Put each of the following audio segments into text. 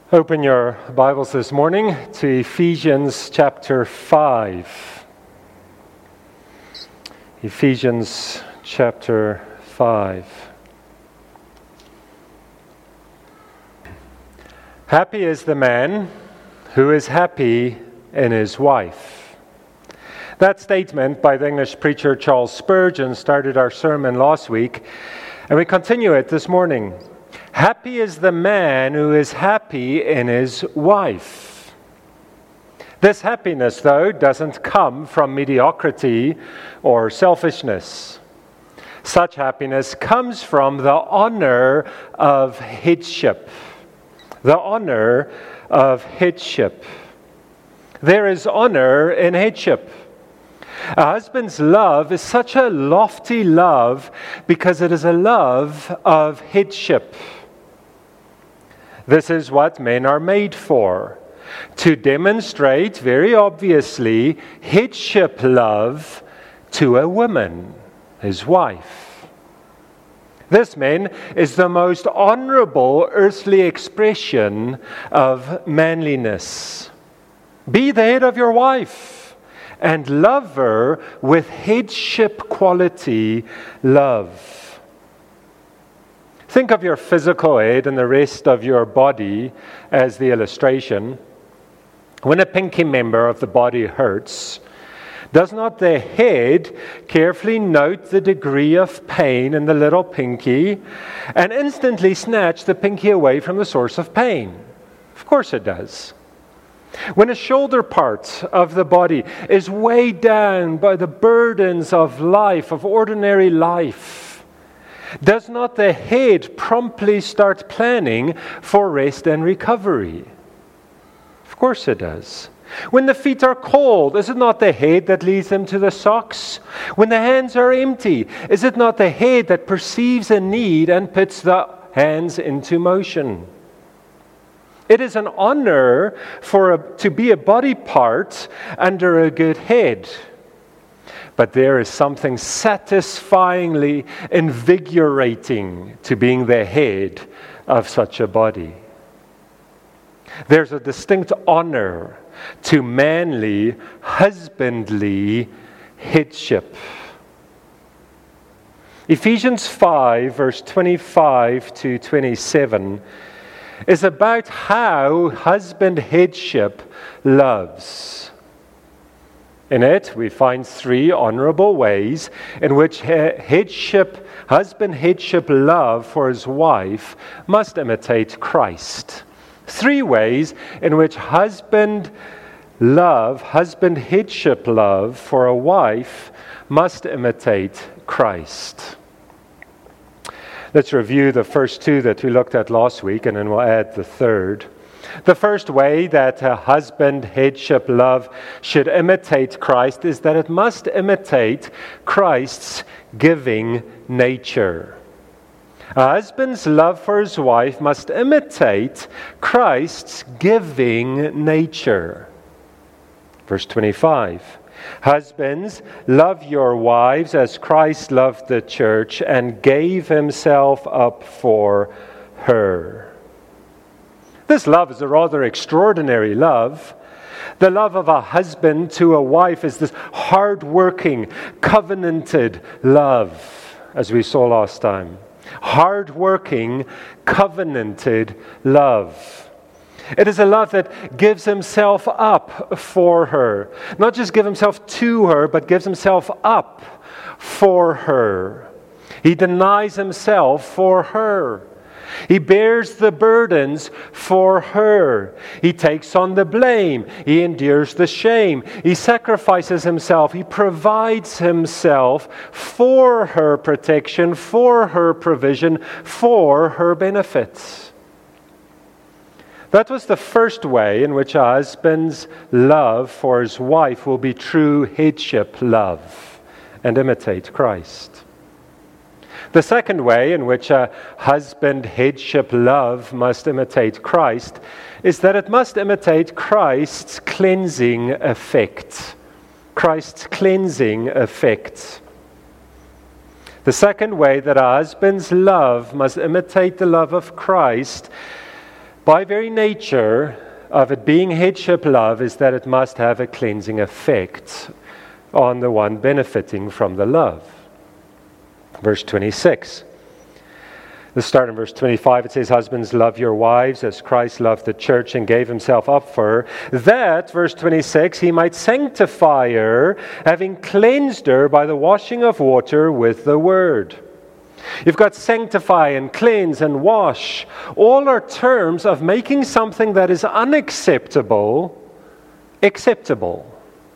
Open your Bibles this morning to Ephesians chapter 5. Ephesians chapter 5. Happy is the man who is happy in his wife. That statement by the English preacher Charles Spurgeon started our sermon last week, and we continue it this morning. Happy is the man who is happy in his wife. This happiness, though, doesn't come from mediocrity or selfishness. Such happiness comes from the honor of headship. The honor of headship. There is honor in headship. A husband's love is such a lofty love because it is a love of headship. This is what men are made for, to demonstrate very obviously headship love to a woman, his wife. This, men, is the most honorable earthly expression of manliness. Be the head of your wife and love her with headship quality love. Think of your physical head and the rest of your body as the illustration. When a pinky member of the body hurts, does not the head carefully note the degree of pain in the little pinky and instantly snatch the pinky away from the source of pain? Of course it does. When a shoulder part of the body is weighed down by the burdens of life, of ordinary life, does not the head promptly start planning for rest and recovery? Of course it does. When the feet are cold, is it not the head that leads them to the socks? When the hands are empty, is it not the head that perceives a need and puts the hands into motion? It is an honor to be a body part under a good head. But there is something satisfyingly invigorating to being the head of such a body. There's a distinct honor to manly, husbandly headship. Ephesians 5, verse 25 to 27, is about how husband headship loves. In it, we find three honorable ways in which husband headship love for his wife must imitate Christ. Three ways in which husband headship love for a wife must imitate Christ. Let's review the first two that we looked at last week, and then we'll add the third. The first way that a husband headship love should imitate Christ is that it must imitate Christ's giving nature. A husband's love for his wife must imitate Christ's giving nature. Verse 25. Husbands, love your wives as Christ loved the church and gave himself up for her. This love is a rather extraordinary love. The love of a husband to a wife is this hard-working, covenanted love, as we saw last time. Hard-working, covenanted love. It is a love that gives himself up for her. Not just give himself to her, but gives himself up for her. He denies himself for her. He bears the burdens for her. He takes on the blame. He endures the shame. He sacrifices himself. He provides himself for her protection, for her provision, for her benefits. That was the first way in which a husband's love for his wife will be true headship love and imitate Christ. The second way in which a husband headship love must imitate Christ is that it must imitate Christ's cleansing effect. Christ's cleansing effect. The second way that a husband's love must imitate the love of Christ by very nature of it being headship love is that it must have a cleansing effect on the one benefiting from the love. Verse 26. Let's start in verse 25. It says, husbands, love your wives as Christ loved the church and gave himself up for her, that, verse 26, he might sanctify her, having cleansed her by the washing of water with the word. You've got sanctify and cleanse and wash. All are terms of making something that is unacceptable acceptable.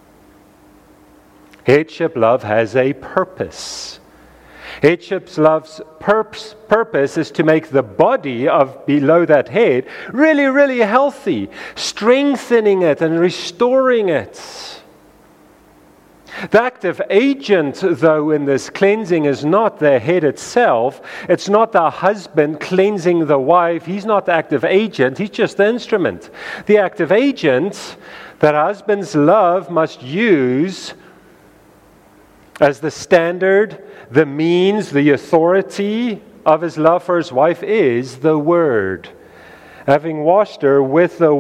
Headship love has a purpose. Headship love's purpose is to make the body of below that head really, really healthy, strengthening it and restoring it. The active agent, though, in this cleansing is not the head itself. It's not the husband cleansing the wife. He's not the active agent. He's just the instrument. The active agent that husband's love must use as the standard, the means, the authority of his love for his wife is the Word. Having washed her with the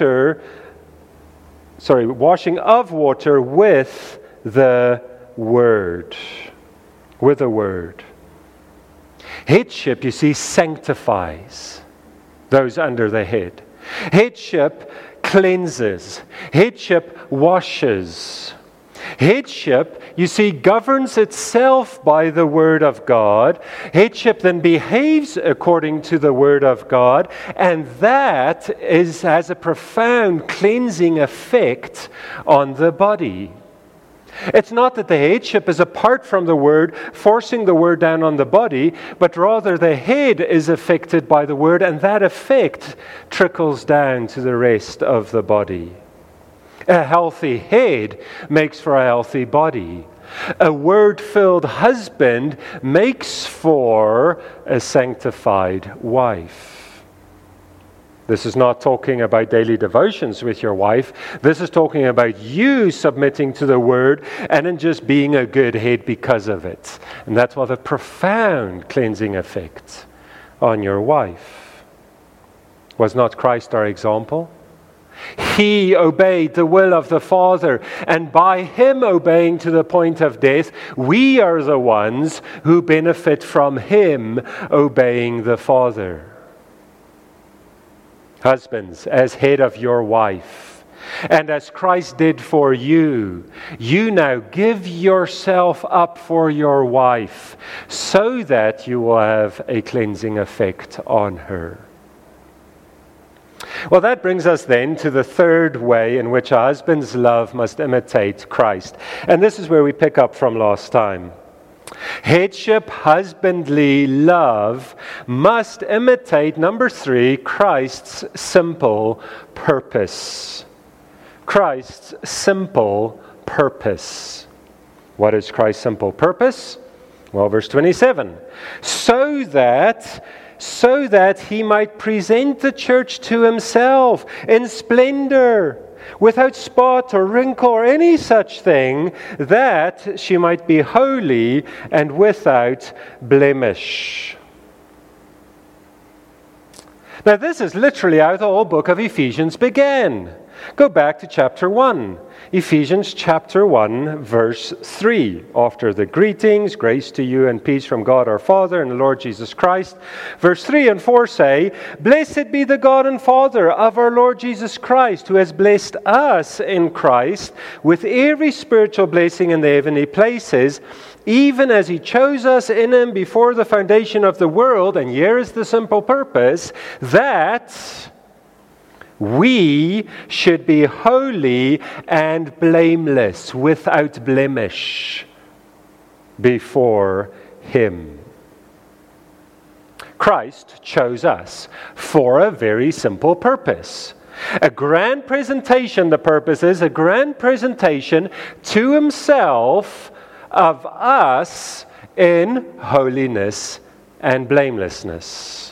washing of water with the Word. With the Word. Headship, you see, sanctifies those under the head. Headship cleanses. Headship washes. Headship, you see, governs itself by the Word of God. Headship then behaves according to the Word of God, and that has a profound cleansing effect on the body. It's not that the headship is apart from the Word, forcing the Word down on the body, but rather the head is affected by the Word, and that effect trickles down to the rest of the body. A healthy head makes for a healthy body. A Word-filled husband makes for a sanctified wife. This is not talking about daily devotions with your wife. This is talking about you submitting to the Word and then just being a good head because of it. And that's what a profound cleansing effect on your wife. Was not Christ our example? He obeyed the will of the Father, and by Him obeying to the point of death, we are the ones who benefit from Him obeying the Father. Husbands, as head of your wife, and as Christ did for you, you now give yourself up for your wife, so that you will have a cleansing effect on her. Well, that brings us then to the third way in which a husband's love must imitate Christ. And this is where we pick up from last time. Headship, husbandly love must imitate, number 3, Christ's simple purpose. Christ's simple purpose. What is Christ's simple purpose? Well, verse 27. So that he might present the church to himself in splendor, without spot or wrinkle or any such thing, that she might be holy and without blemish. Now, this is literally how the whole book of Ephesians began. Go back to chapter 1. Ephesians chapter 1, verse 3. After the greetings, grace to you and peace from God our Father and the Lord Jesus Christ. Verse 3 and 4 say, Blessed be the God and Father of our Lord Jesus Christ, who has blessed us in Christ with every spiritual blessing in the heavenly places, even as He chose us in Him before the foundation of the world. And here is the simple purpose, that we should be holy and blameless, without blemish, before Him. Christ chose us for a very simple purpose. A grand presentation, the purpose is a grand presentation to Himself of us in holiness and blamelessness.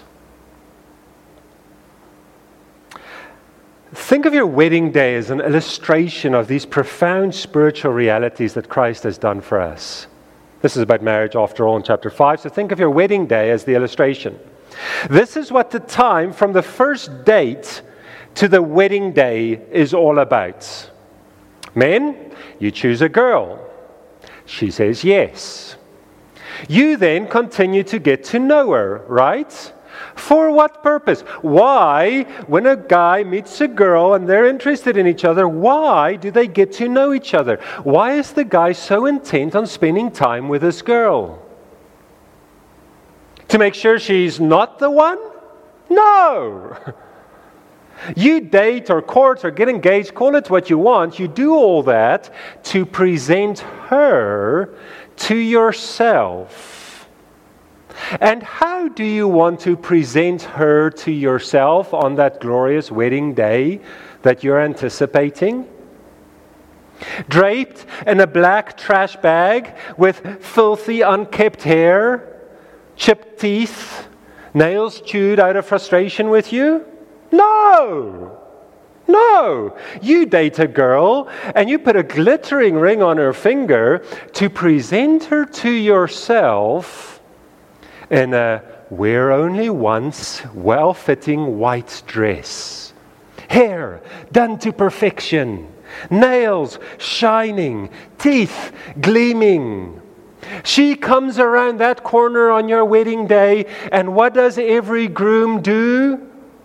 Think of your wedding day as an illustration of these profound spiritual realities that Christ has done for us. This is about marriage after all in chapter 5, so think of your wedding day as the illustration. This is what the time from the first date to the wedding day is all about. Men, you choose a girl. She says yes. You then continue to get to know her, right? For what purpose? Why, when a guy meets a girl and they're interested in each other, why do they get to know each other? Why is the guy so intent on spending time with this girl? To make sure she's not the one? No! You date or court or get engaged, call it what you want. You do all that to present her to yourself. And how do you want to present her to yourself on that glorious wedding day that you're anticipating? Draped in a black trash bag with filthy, unkempt hair, chipped teeth, nails chewed out of frustration with you? No! You date a girl and you put a glittering ring on her finger to present her to yourself in a wear only once, well-fitting white dress. Hair done to perfection. Nails shining. Teeth gleaming. She comes around that corner on your wedding day, and what does every groom do?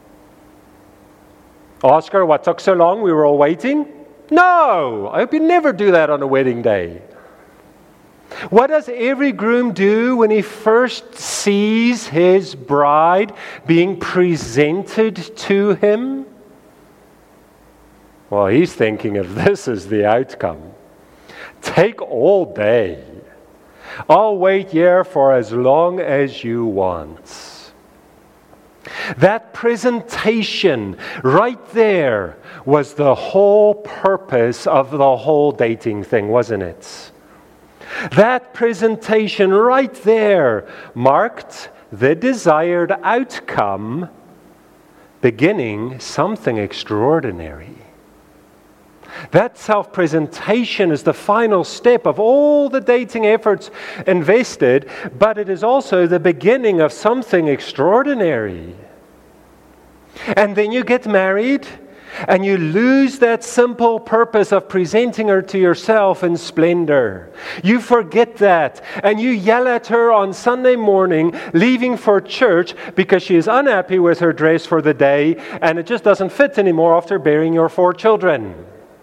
Ask her what took so long, we were all waiting? No! I hope you never do that on a wedding day. What does every groom do when he first sees his bride being presented to him? Well, he's thinking of this as the outcome. Take all day. I'll wait here for as long as you want. That presentation right there was the whole purpose of the whole dating thing, wasn't it? That presentation right there marked the desired outcome, beginning something extraordinary. That self-presentation is the final step of all the dating efforts invested, but it is also the beginning of something extraordinary. And then you get married, and you lose that simple purpose of presenting her to yourself in splendor. You forget that, and you yell at her on Sunday morning, leaving for church because she is unhappy with her dress for the day, and it just doesn't fit anymore after bearing your 4 children.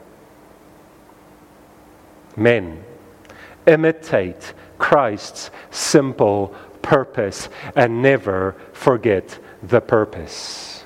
Men, imitate Christ's simple purpose and never forget the purpose.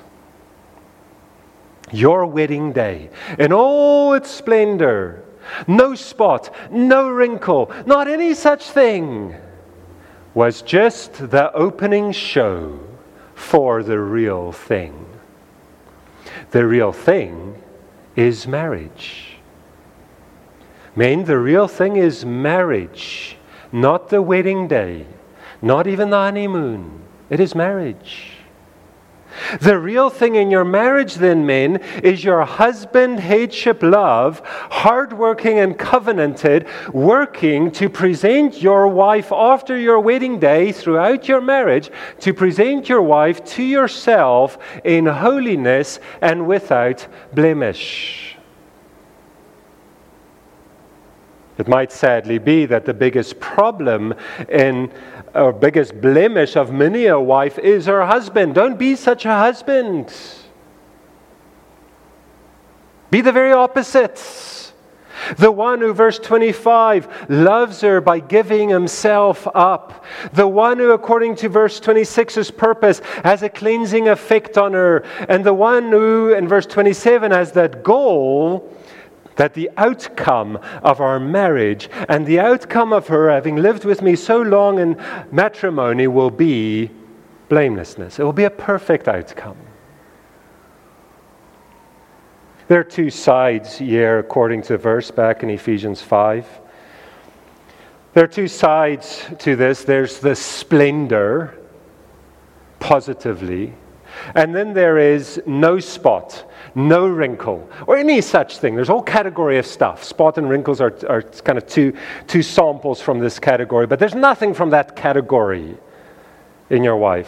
Your wedding day, in all its splendor, no spot, no wrinkle, not any such thing, was just the opening show for the real thing. The real thing is marriage. Men, the real thing is marriage, not the wedding day, not even the honeymoon. It is marriage. The real thing in your marriage then, men, is your husband headship love, hardworking and covenanted, working to present your wife after your wedding day throughout your marriage, to present your wife to yourself in holiness and without blemish. It might sadly be that the biggest problem or biggest blemish of many a wife is her husband. Don't be such a husband. Be the very opposite. The one who, verse 25, loves her by giving himself up. The one who, according to verse 26's purpose, has a cleansing effect on her. And the one who, in verse 27, has that goal that the outcome of our marriage and the outcome of her having lived with me so long in matrimony will be blamelessness. It will be a perfect outcome. There are 2 sides here, according to the verse back in Ephesians 5. There are 2 sides to this. There's the splendor, positively, and then there is no spot, no wrinkle, or any such thing. There's a whole category of stuff. Spot and wrinkles are kind of two samples from this category, but there's nothing from that category in your wife.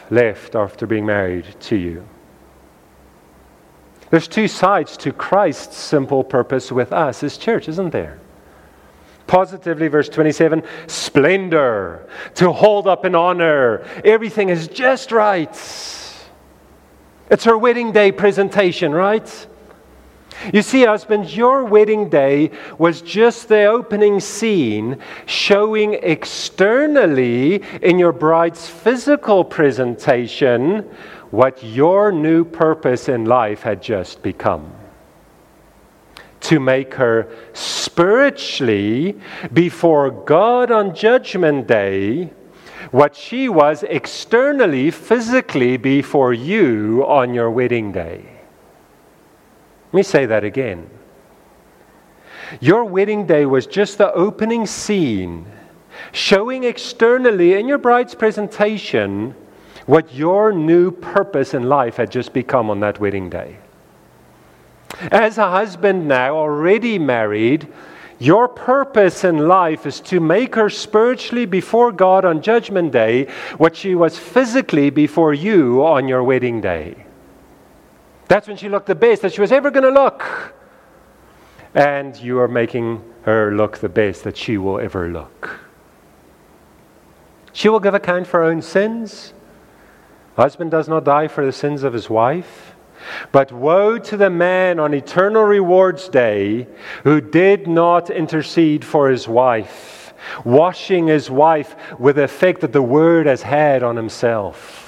left after being married to you. There's two sides to Christ's simple purpose with us as church, isn't there? Positively, verse 27, splendor, to hold up in honor. Everything is just right. It's her wedding day presentation, right? You see, husbands, your wedding day was just the opening scene showing externally in your bride's physical presentation what your new purpose in life had just become. To make her spiritually before God on Judgment Day what she was externally, physically before you on your wedding day. Let me say that again. Your wedding day was just the opening scene, showing externally in your bride's presentation what your new purpose in life had just become on that wedding day. As a husband now, already married, your purpose in life is to make her spiritually before God on Judgment Day what she was physically before you on your wedding day. That's when she looked the best that she was ever going to look. And you are making her look the best that she will ever look. She will give account for her own sins. Husband does not die for the sins of his wife. But woe to the man on eternal rewards day who did not intercede for his wife, washing his wife with the effect that the word has had on himself.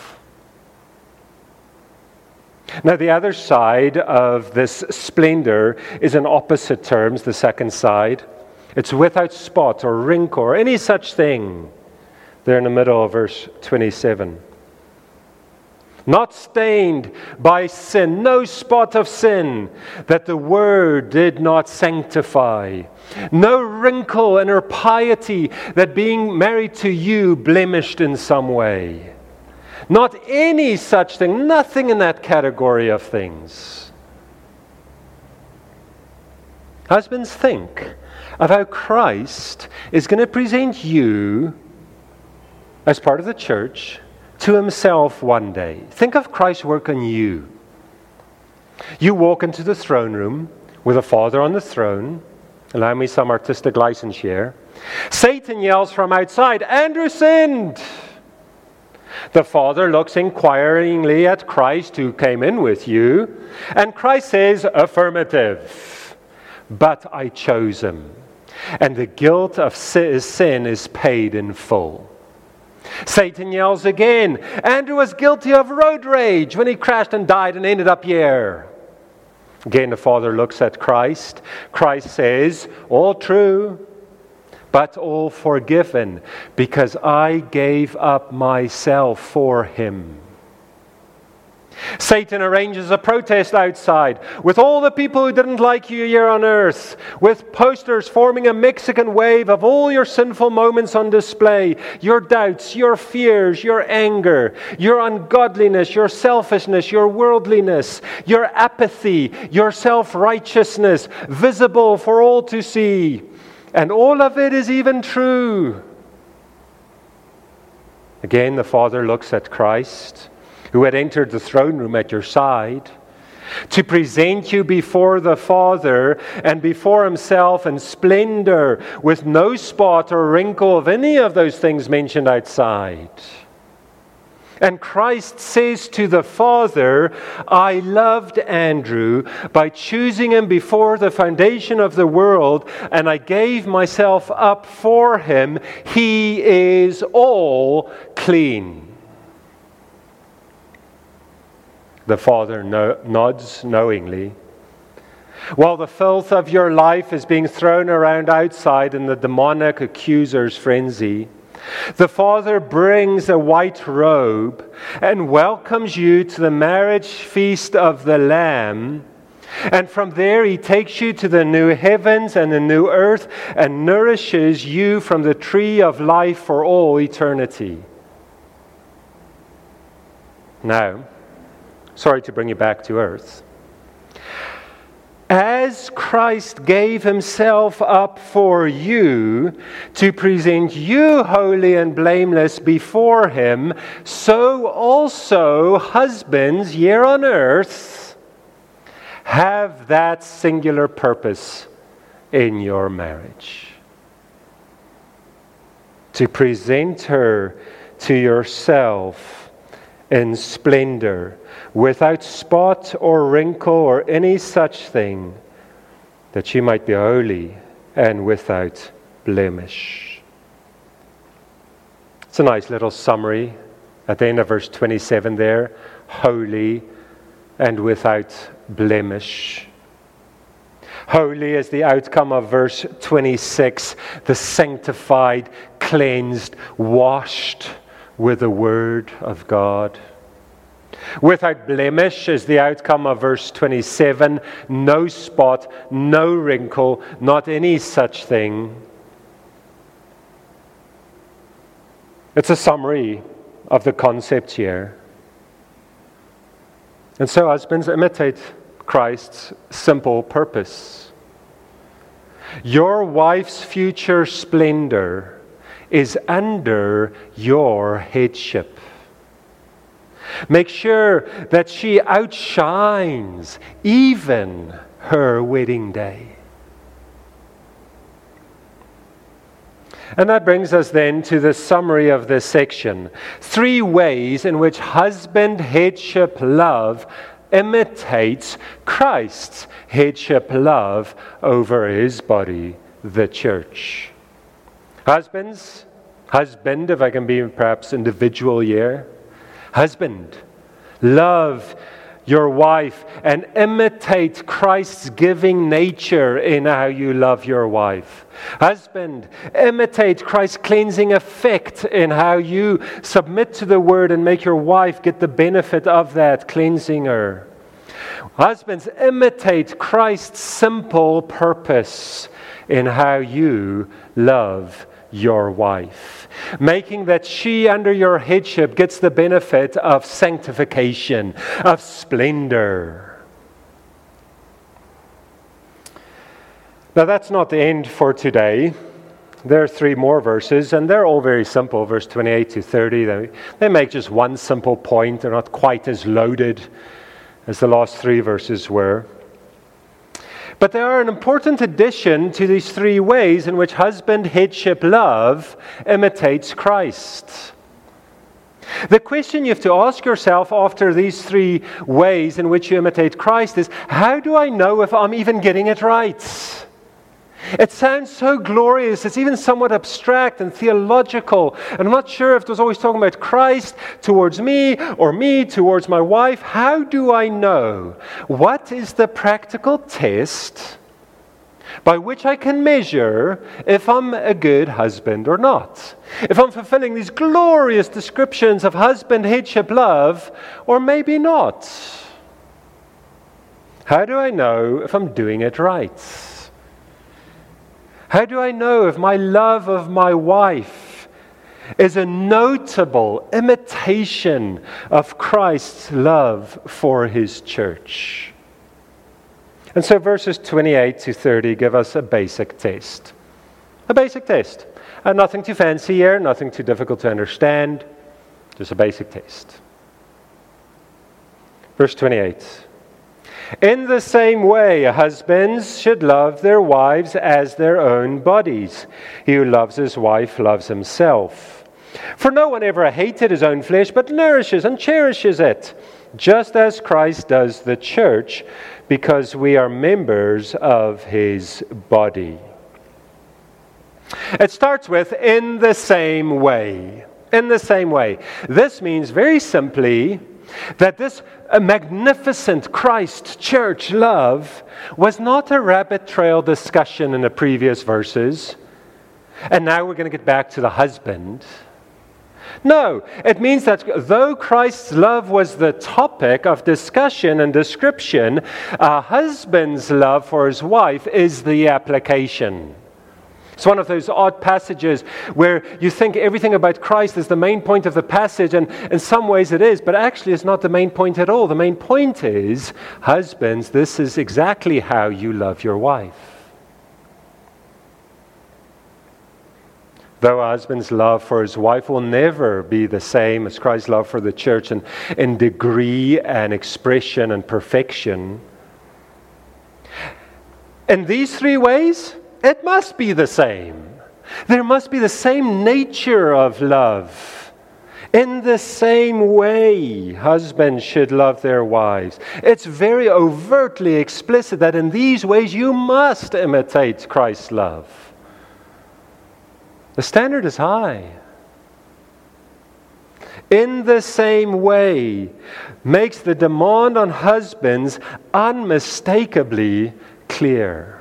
Now, the other side of this splendor is in opposite terms, the second side. It's without spot or wrinkle or any such thing. There in the middle of verse 27. Not stained by sin, no spot of sin that the word did not sanctify. No wrinkle in her piety that being married to you blemished in some way. Not any such thing, nothing in that category of things. Husbands, think of how Christ is going to present you as part of the church to himself one day. Think of Christ's work on you. You walk into the throne room with the Father on the throne. Allow me some artistic license here. Satan yells from outside, "Andrew sinned!" The Father looks inquiringly at Christ who came in with you, and Christ says, "Affirmative, but I chose him." And the guilt of his sin is paid in full. Satan yells again, "Andrew was guilty of road rage when he crashed and died and ended up here." Again, the Father looks at Christ. Christ says, "All true, but all forgiven, because I gave up myself for him." Satan arranges a protest outside with all the people who didn't like you here on earth, with posters forming a Mexican wave of all your sinful moments on display, your doubts, your fears, your anger, your ungodliness, your selfishness, your worldliness, your apathy, your self-righteousness, visible for all to see. And all of it is even true. Again, the Father looks at Christ, who had entered the throne room at your side, to present you before the Father and before himself in splendor, with no spot or wrinkle of any of those things mentioned outside. And Christ says to the Father, "I loved Andrew by choosing him before the foundation of the world, and I gave myself up for him. He is all clean." The Father nods knowingly. While the filth of your life is being thrown around outside in the demonic accuser's frenzy, the Father brings a white robe and welcomes you to the marriage feast of the Lamb. And from there he takes you to the new heavens and the new earth and nourishes you from the tree of life for all eternity. Now, sorry to bring you back to earth. As Christ gave himself up for you to present you holy and blameless before him, so also husbands here on earth have that singular purpose in your marriage. To present her to yourself in splendor, without spot or wrinkle or any such thing, that she might be holy and without blemish. It's a nice little summary at the end of verse 27 there. Holy and without blemish. Holy is the outcome of verse 26, the sanctified, cleansed, washed with the Word of God. Without blemish is the outcome of verse 27, no spot, no wrinkle, not any such thing. It's a summary of the concept here. And so husbands, imitate Christ's simple purpose. Your wife's future splendor is under your headship. Make sure that she outshines even her wedding day. And that brings us then to the summary of this section. 3 ways in which husband headship love imitates Christ's headship love over his body, the church. Husband, if I can be perhaps individual here. Husband, love your wife and imitate Christ's giving nature in how you love your wife. Husband, imitate Christ's cleansing effect in how you submit to the Word and make your wife get the benefit of that, cleansing her. Husbands, imitate Christ's simple purpose in how you love your wife, making that she under your headship gets the benefit of sanctification, of splendor. Now that's not the end for today. There are 3 more verses, and they're all very simple, verse 28 to 30. They make just one simple point. They're not quite as loaded as the last 3 verses were. But they are an important addition to these 3 ways in which husband headship love imitates Christ. The question you have to ask yourself after these 3 ways in which you imitate Christ is, how do I know if I'm even getting it right? It sounds so glorious, it's even somewhat abstract and theological. And I'm not sure if it was always talking about Christ towards me or me towards my wife. How do I know? What is the practical test by which I can measure if I'm a good husband or not? If I'm fulfilling these glorious descriptions of husband headship love, or maybe not? How do I know if I'm doing it right? How do I know if my love of my wife is a notable imitation of Christ's love for his church? And so verses 28 to 30 give us a basic test. A basic test. Nothing too fancy here, nothing too difficult to understand, just a basic test. Verse 28. In the same way, husbands should love their wives as their own bodies. He who loves his wife loves himself. For no one ever hated his own flesh, but nourishes and cherishes it, just as Christ does the church, because we are members of his body. It starts with, in the same way. In the same way. This means very simply that this magnificent Christ church love was not a rabbit trail discussion in the previous verses, and now we're going to get back to the husband. No, it means that though Christ's love was the topic of discussion and description, a husband's love for his wife is the application. It's one of those odd passages where you think everything about Christ is the main point of the passage, and in some ways it is, but actually it's not the main point at all. The main point is, husbands, this is exactly how you love your wife. Though a husband's love for his wife will never be the same as Christ's love for the church in degree and expression and perfection, in these three ways, it must be the same. There must be the same nature of love. In the same way, husbands should love their wives. It's very overtly explicit that in these ways you must imitate Christ's love. The standard is high. In the same way makes the demand on husbands unmistakably clear.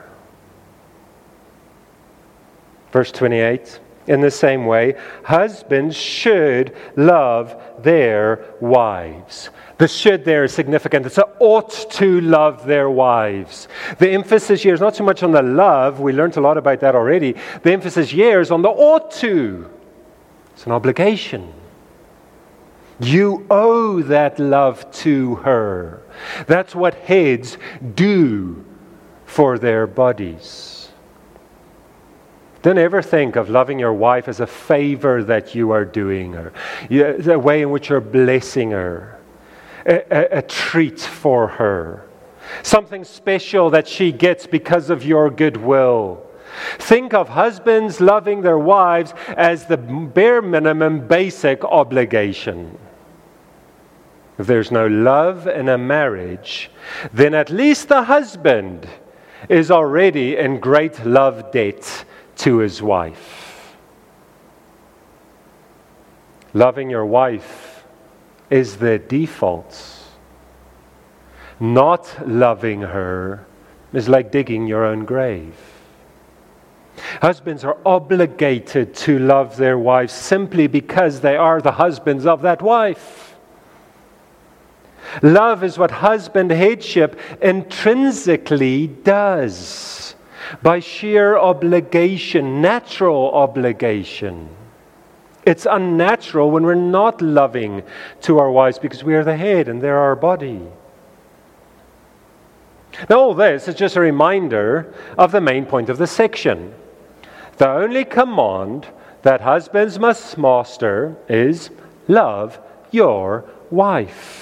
Verse 28, in the same way, husbands should love their wives. The should there is significant. It's an ought to love their wives. The emphasis here is not so much on the love. We learned a lot about that already. The emphasis here is on the ought to. It's an obligation. You owe that love to her. That's what heads do for their bodies. Don't ever think of loving your wife as a favor that you are doing her, the way in which you're blessing her, a treat for her, something special that she gets because of your goodwill. Think of husbands loving their wives as the bare minimum basic obligation. If there's no love in a marriage, then at least the husband is already in great love debt to his wife. Loving your wife is the default. Not loving her is like digging your own grave. Husbands are obligated to love their wives simply because they are the husbands of that wife. Love is what husband headship intrinsically does. By sheer obligation, natural obligation. It's unnatural when we're not loving to our wives because we are the head and they're our body. Now all this is just a reminder of the main point of the section. The only command that husbands must master is love your wife.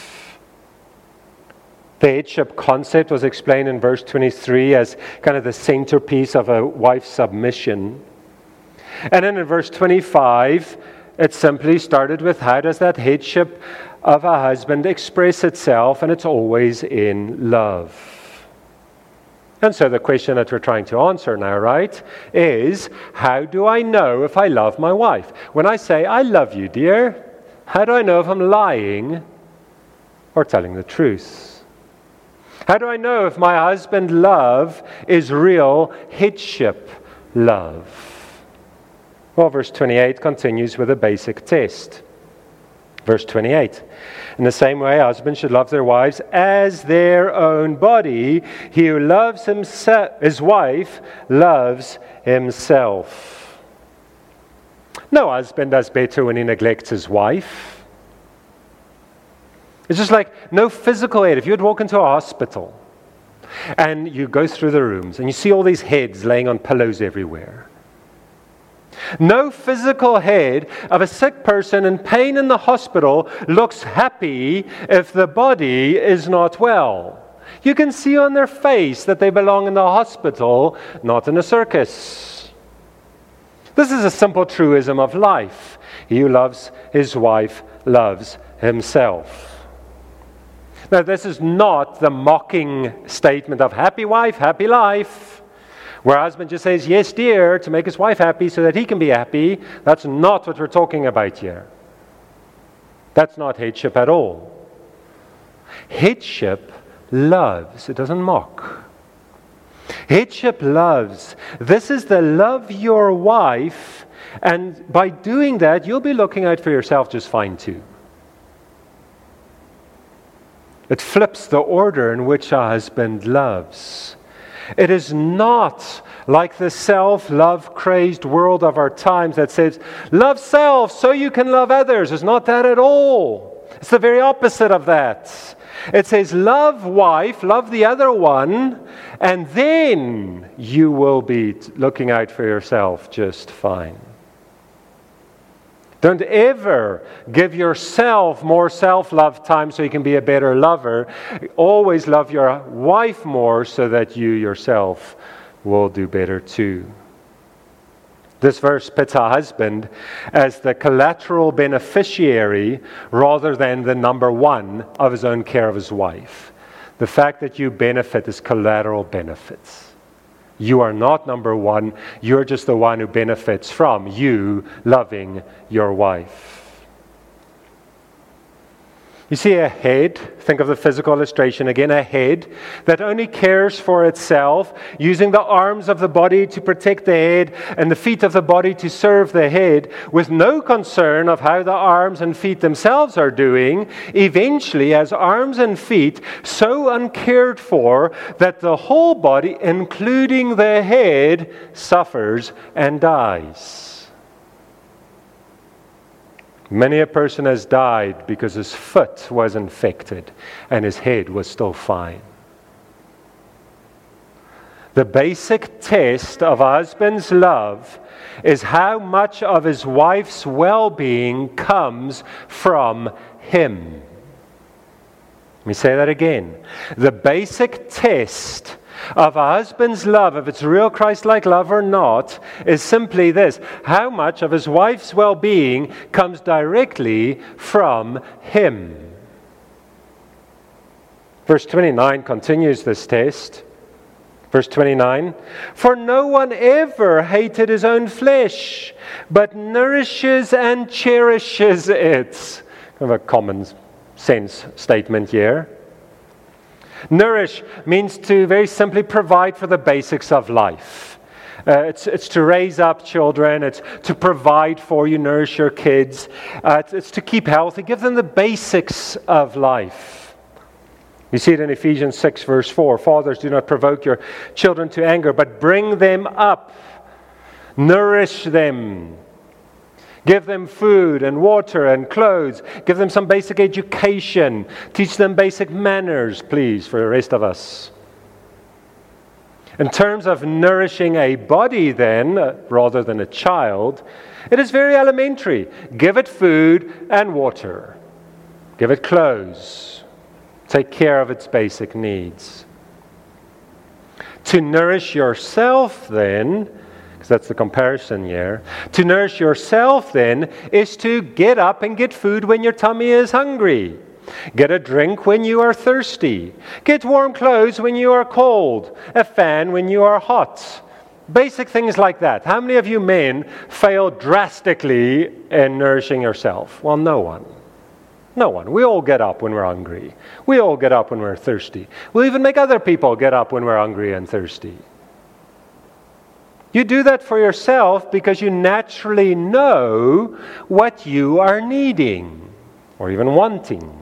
The headship concept was explained in verse 23 as kind of the centerpiece of a wife's submission. And then in verse 25, it simply started with how does that headship of a husband express itself, and it's always in love. And so the question that we're trying to answer now, right, is how do I know if I love my wife? When I say, I love you, dear, how do I know if I'm lying or telling the truth? How do I know if my husband love is real headship love? Well, verse 28 continues with a basic test. Verse 28. In the same way, husbands should love their wives as their own body. He who loves his wife loves himself. No husband does better when he neglects his wife. It's just like no physical aid. If you would walk into a hospital and you go through the rooms and you see all these heads laying on pillows everywhere. No physical head of a sick person in pain in the hospital looks happy if the body is not well. You can see on their face that they belong in the hospital, not in a circus. This is a simple truism of life. He who loves his wife loves himself. Now, this is not the mocking statement of happy wife, happy life, where a husband just says, yes, dear, to make his wife happy so that he can be happy. That's not what we're talking about here. That's not headship at all. Headship loves, it doesn't mock. Headship loves. This is the love your wife, and by doing that, you'll be looking out for yourself just fine too. It flips the order in which a husband loves. It is not like the self-love crazed world of our times that says, love self so you can love others. It's not that at all. It's the very opposite of that. It says, love wife, love the other one, and then you will be looking out for yourself just fine. Don't ever give yourself more self-love time so you can be a better lover. Always love your wife more so that you yourself will do better too. This verse puts a husband as the collateral beneficiary rather than the number one of his own care of his wife. The fact that you benefit is collateral benefits. You are not number one. You're just the one who benefits from you loving your wife. You see a head, think of the physical illustration again, a head that only cares for itself, using the arms of the body to protect the head and the feet of the body to serve the head, with no concern of how the arms and feet themselves are doing, eventually, as arms and feet, so uncared for that the whole body, including the head, suffers and dies. Many a person has died because his foot was infected and his head was still fine. The basic test of a husband's love is how much of his wife's well-being comes from him. Let me say that again. The basic test of a husband's love, if it's real Christ-like love or not, is simply this: how much of his wife's well-being comes directly from him. Verse 29 continues this test. Verse 29, for no one ever hated his own flesh, but nourishes and cherishes it. Kind of a common sense statement here. Nourish means to very simply provide for the basics of life. It's to raise up children. It's to provide for you, nourish your kids. It's to keep healthy, give them the basics of life. You see it in Ephesians 6 verse 4. Fathers, do not provoke your children to anger, but bring them up. Nourish them. Give them food and water and clothes. Give them some basic education. Teach them basic manners, please, for the rest of us. In terms of nourishing a body, then, rather than a child, it is very elementary. Give it food and water. Give it clothes. Take care of its basic needs. To nourish yourself, then, that's the comparison here. To nourish yourself, then, is to get up and get food when your tummy is hungry. Get a drink when you are thirsty. Get warm clothes when you are cold. A fan when you are hot. Basic things like that. How many of you men fail drastically in nourishing yourself? Well, no one. No one. We all get up when we're hungry. We all get up when we're thirsty. We'll even make other people get up when we're hungry and thirsty. You do that for yourself because you naturally know what you are needing or even wanting.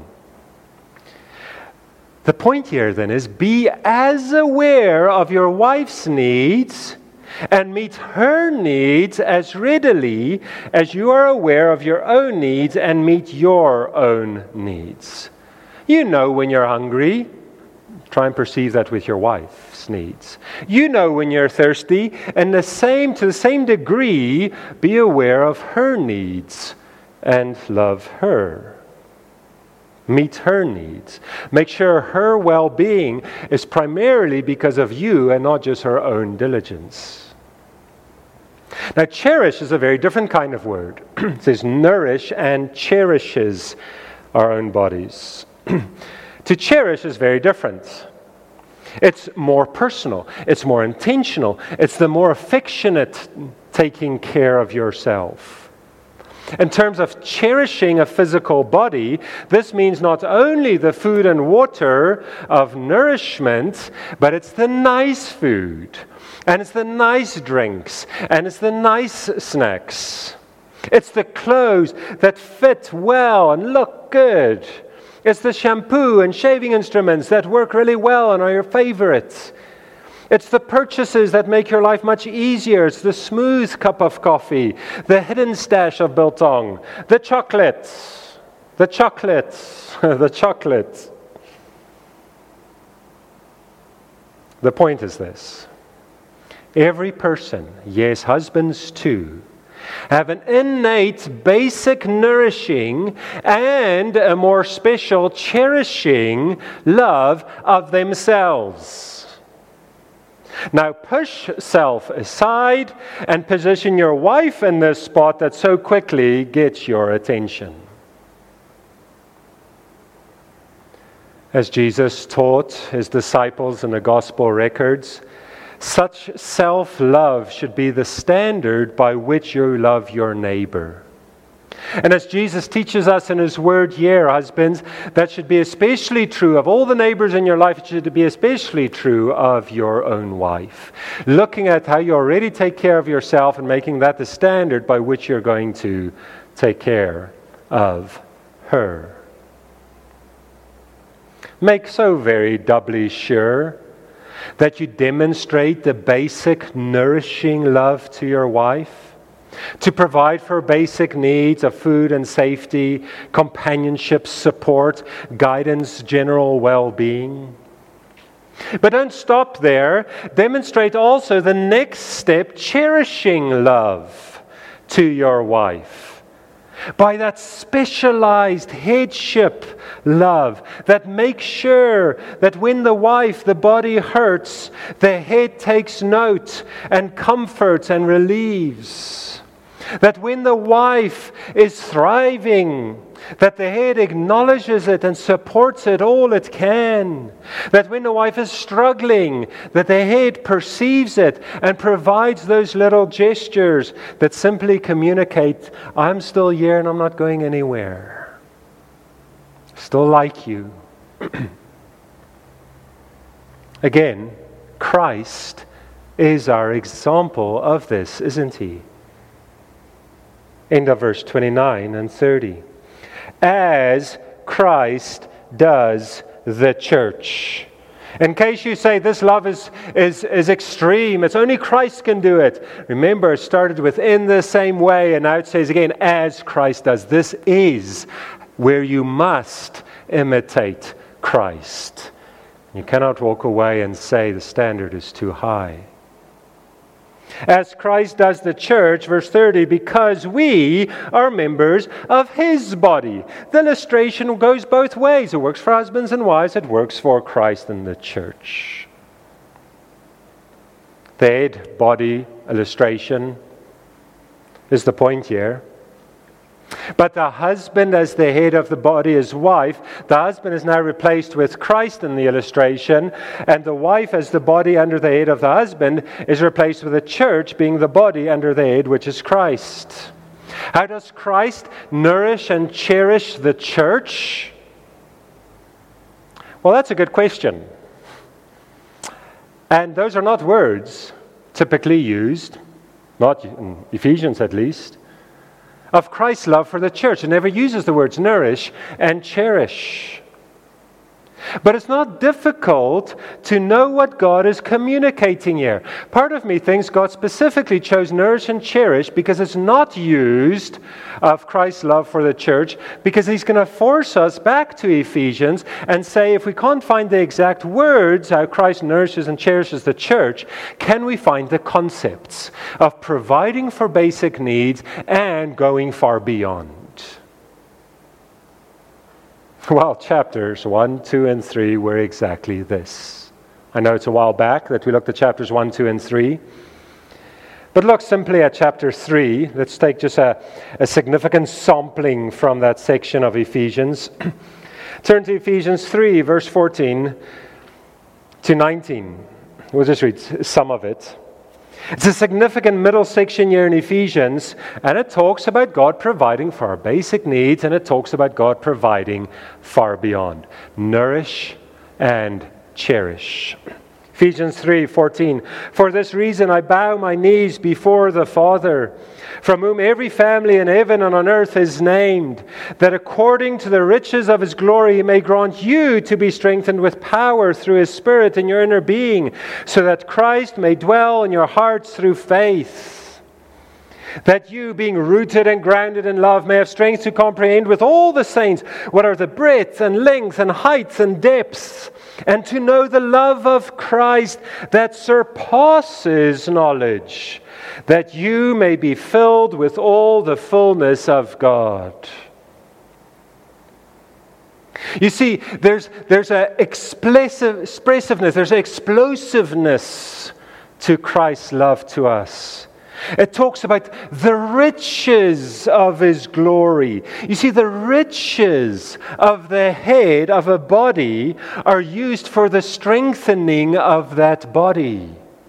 The point here then is be as aware of your wife's needs and meet her needs as readily as you are aware of your own needs and meet your own needs. You know when you're hungry. Try and perceive that with your wife's needs. You know when you're thirsty, and to the same degree, be aware of her needs and love her. Meet her needs. Make sure her well-being is primarily because of you and not just her own diligence. Now, cherish is a very different kind of word. It says nourish and cherishes our own bodies. To cherish is very different. It's more personal. It's more intentional. It's the more affectionate taking care of yourself. In terms of cherishing a physical body, this means not only the food and water of nourishment, but it's the nice food, and it's the nice drinks, and it's the nice snacks. It's the clothes that fit well and look good. It's the shampoo and shaving instruments that work really well and are your favorites. It's the purchases that make your life much easier. It's the smooth cup of coffee, the hidden stash of biltong, the chocolates, the chocolate. The point is this. Every person, yes, husbands too, have an innate, basic nourishing and a more special cherishing love of themselves. Now push self aside and position your wife in this spot that so quickly gets your attention. As Jesus taught his disciples in the gospel records, such self-love should be the standard by which you love your neighbor. And as Jesus teaches us in his word here, husbands, that should be especially true of all the neighbors in your life. It should be especially true of your own wife. Looking at how you already take care of yourself and making that the standard by which you're going to take care of her. Make so very doubly sure that you demonstrate the basic nourishing love to your wife, to provide for basic needs of food and safety, companionship, support, guidance, general well-being. But don't stop there. Demonstrate also the next step, cherishing love to your wife. By that specialized headship love that makes sure that when the wife, the body hurts, the head takes note and comforts and relieves. That when the wife is thriving, that the head acknowledges it and supports it all it can. That when the wife is struggling, that the head perceives it and provides those little gestures that simply communicate, I'm still here and I'm not going anywhere. Still like you. Again, Christ is our example of this, isn't he? End of verse 29 and 30. As Christ does the church. In case you say this love is extreme, it's only Christ can do it. Remember, it started with in the same way, and now it says again, as Christ does. This is where you must imitate Christ. You cannot walk away and say the standard is too high. As Christ does the church, verse 30, because we are members of his body. The illustration goes both ways. It works for husbands and wives. It works for Christ and the church. The head body illustration is the point here. But the husband as the head of the body, his wife, the husband is now replaced with Christ in the illustration, and the wife as the body under the head of the husband is replaced with the church being the body under the head, which is Christ. How does Christ nourish and cherish the church? Well, that's a good question. And those are not words typically used, not in Ephesians at least, of Christ's love for the church. It never uses the words nourish and cherish. But it's not difficult to know what God is communicating here. Part of me thinks God specifically chose nourish and cherish because it's not used of Christ's love for the church, because he's going to force us back to Ephesians and say, if we can't find the exact words how Christ nourishes and cherishes the church, can we find the concepts of providing for basic needs and going far beyond? Well, chapters 1, 2, and 3 were exactly this. I know it's a while back that we looked at chapters 1, 2, and 3. But look simply at chapter 3. Let's take just a significant sampling from that section of Ephesians. Turn to Ephesians 3, verse 14 to 19. We'll just read some of it. It's a significant middle section here in Ephesians, and it talks about God providing for our basic needs, and it talks about God providing far beyond. Nourish and cherish. Ephesians 3:14. For this reason I bow my knees before the Father, from whom every family in heaven and on earth is named, that according to the riches of his glory he may grant you to be strengthened with power through his Spirit in your inner being, so that Christ may dwell in your hearts through faith. That you, being rooted and grounded in love, may have strength to comprehend with all the saints what are the breadth and length and heights and depths, and to know the love of Christ that surpasses knowledge, that you may be filled with all the fullness of God. You see, there's an expressiveness, there's an explosiveness to Christ's love to us. It talks about the riches of his glory. You see, the riches of the head of a body are used for the strengthening of that body.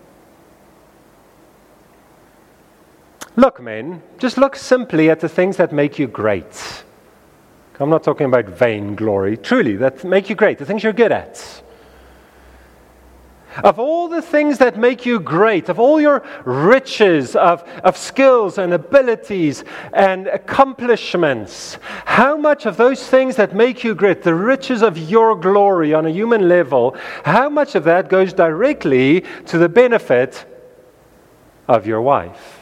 Look, men, just look simply at the things that make you great. I'm not talking about vainglory. Truly, that make you great, the things you're good at. Of all the things that make you great, of all your riches of skills and abilities and accomplishments, how much of those things that make you great, the riches of your glory on a human level, how much of that goes directly to the benefit of your wife?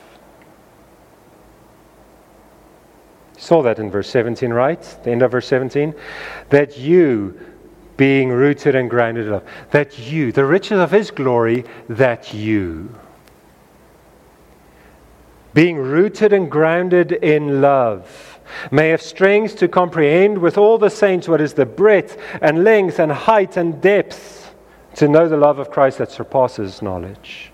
You saw that in verse 17, right? The end of verse 17. That you, being rooted and grounded in love, that you, the riches of his glory, that you, being rooted and grounded in love, may have strength to comprehend with all the saints what is the breadth and length and height and depth, to know the love of Christ that surpasses knowledge.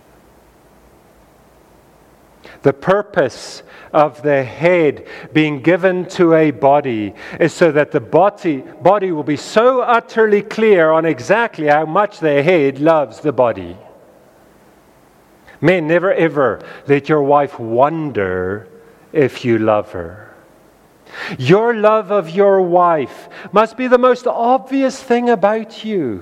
The purpose of the head being given to a body is so that the body will be so utterly clear on exactly how much the head loves the body. Men, never ever let your wife wonder if you love her. Your love of your wife must be the most obvious thing about you.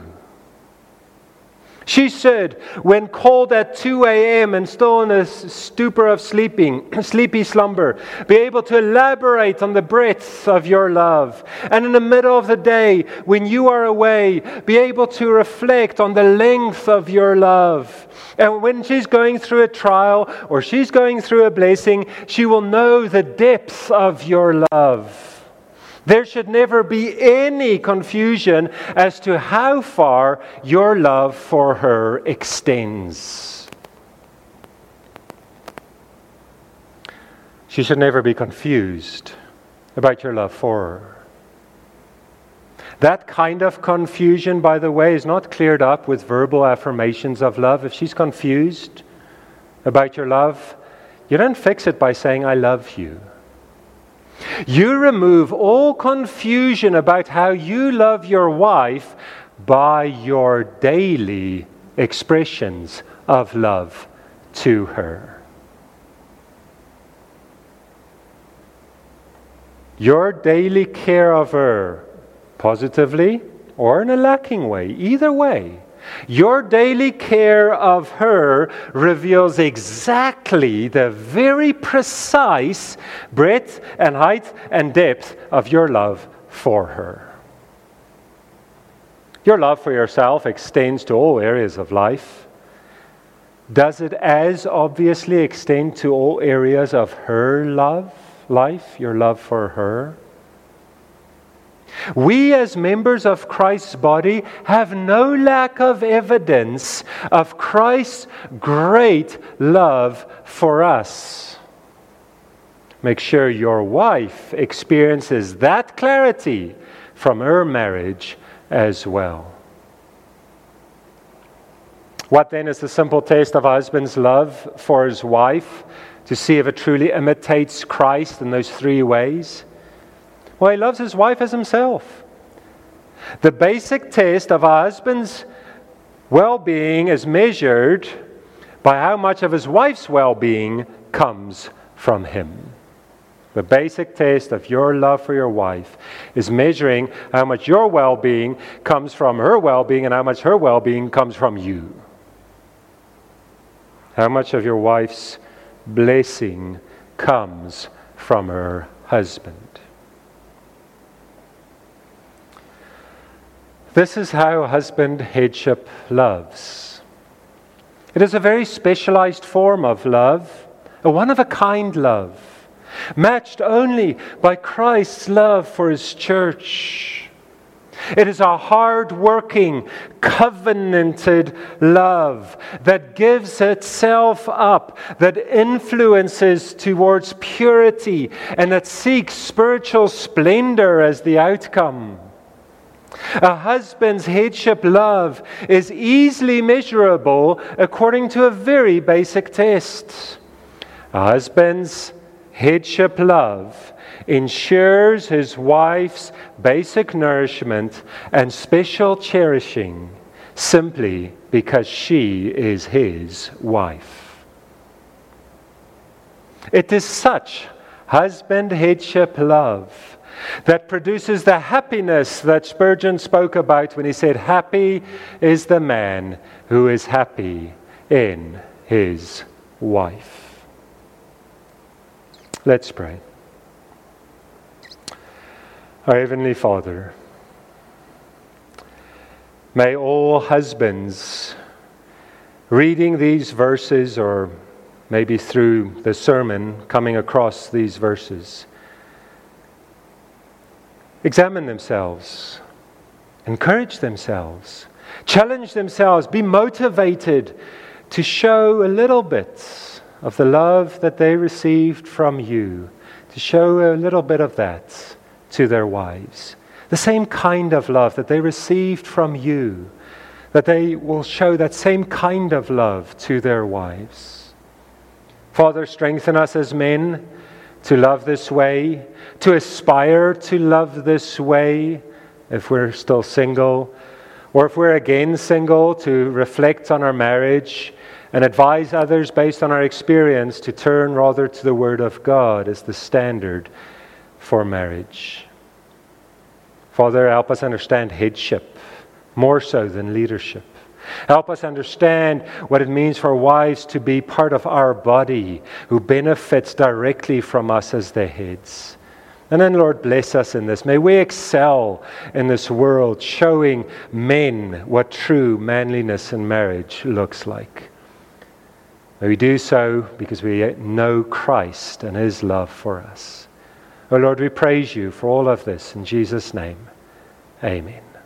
She should, when called at 2 a.m. and still in a stupor of sleepy slumber, be able to elaborate on the breadth of your love. And in the middle of the day, when you are away, be able to reflect on the length of your love. And when she's going through a trial or she's going through a blessing, she will know the depth of your love. There should never be any confusion as to how far your love for her extends. She should never be confused about your love for her. That kind of confusion, by the way, is not cleared up with verbal affirmations of love. If she's confused about your love, you don't fix it by saying, "I love you." You remove all confusion about how you love your wife by your daily expressions of love to her. Your daily care of her, positively or in a lacking way, either way, your daily care of her reveals exactly the very precise breadth and height and depth of your love for her. Your love for yourself extends to all areas of life. Does it as obviously extend to all areas of her life, your love for her? We as members of Christ's body have no lack of evidence of Christ's great love for us. Make sure your wife experiences that clarity from her marriage as well. What then is the simple test of a husband's love for his wife to see if it truly imitates Christ in those three ways? Well, he loves his wife as himself. The basic test of a husband's well-being is measured by how much of his wife's well-being comes from him. The basic test of your love for your wife is measuring how much your well-being comes from her well-being and how much her well-being comes from you. How much of your wife's blessing comes from her husband? This is how husband headship loves. It is a very specialized form of love, a one-of-a-kind love, matched only by Christ's love for His church. It is a hard-working, covenanted love that gives itself up, that influences towards purity, and that seeks spiritual splendor as the outcome. A husband's headship love is easily measurable according to a very basic test. A husband's headship love ensures his wife's basic nourishment and special cherishing simply because she is his wife. It is such husband headship love that produces the happiness that Spurgeon spoke about when he said, "Happy is the man who is happy in his wife." Let's pray. Our Heavenly Father, may all husbands reading these verses, or maybe through the sermon coming across these verses, examine themselves, encourage themselves, challenge themselves, be motivated to show a little bit of the love that they received from you, to show a little bit of that to their wives. The same kind of love that they received from you, that they will show that same kind of love to their wives. Father, strengthen us as men to love this way, to aspire to love this way if we're still single, or if we're again single, to reflect on our marriage and advise others based on our experience to turn rather to the Word of God as the standard for marriage. Father, help us understand headship more so than leadership. Help us understand what it means for wives to be part of our body who benefits directly from us as their heads. And then, Lord, bless us in this. May we excel in this world, showing men what true manliness in marriage looks like. May we do so because we know Christ and His love for us. Oh Lord, we praise You for all of this. In Jesus' name, amen.